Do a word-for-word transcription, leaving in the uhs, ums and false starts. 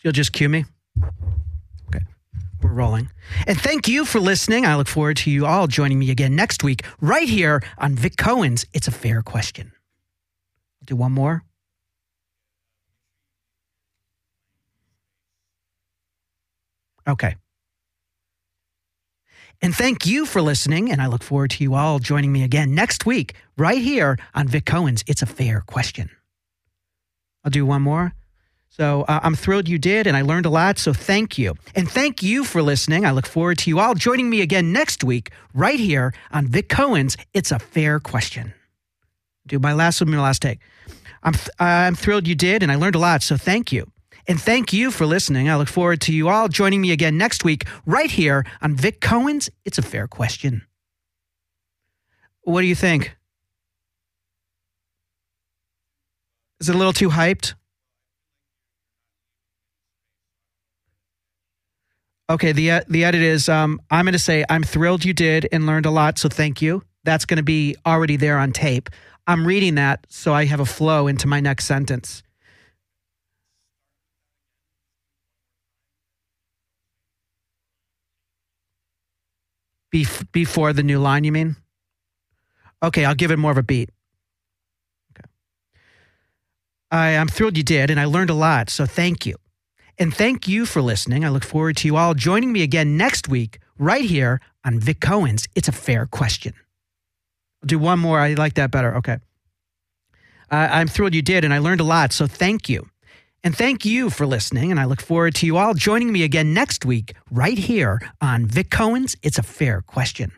You'll just cue me? Okay. We're rolling. And thank you for listening. I look forward to you all joining me again next week right here on Vic Cohen's It's a Fair Question. I'll do one more. Okay. And thank you for listening, and I look forward to you all joining me again next week right here on Vic Cohen's It's a Fair Question. I'll do one more. So uh, I'm thrilled you did, and I learned a lot, so thank you. And thank you for listening. I look forward to you all joining me again next week right here on Vic Cohen's It's a Fair Question. Do my last one, my last take. I'm, th- I'm thrilled you did, and I learned a lot, so thank you. And thank you for listening. I look forward to you all joining me again next week right here on Vic Cohen's It's a Fair Question. What do you think? Is it a little too hyped? Okay, the uh, the edit is, um, I'm going to say, I'm thrilled you did and learned a lot, so thank you. That's going to be already there on tape. I'm reading that so I have a flow into my next sentence. Bef- before the new line, you mean? Okay, I'll give it more of a beat. Okay. I, I'm thrilled you did, and I learned a lot, so thank you. And thank you for listening. I look forward to you all joining me again next week right here on Vic Cohen's It's a Fair Question. I'll do one more. I like that better. Okay. Uh, I'm thrilled you did, and I learned a lot, so thank you. And thank you for listening, and I look forward to you all joining me again next week right here on Vic Cohen's It's a Fair Question.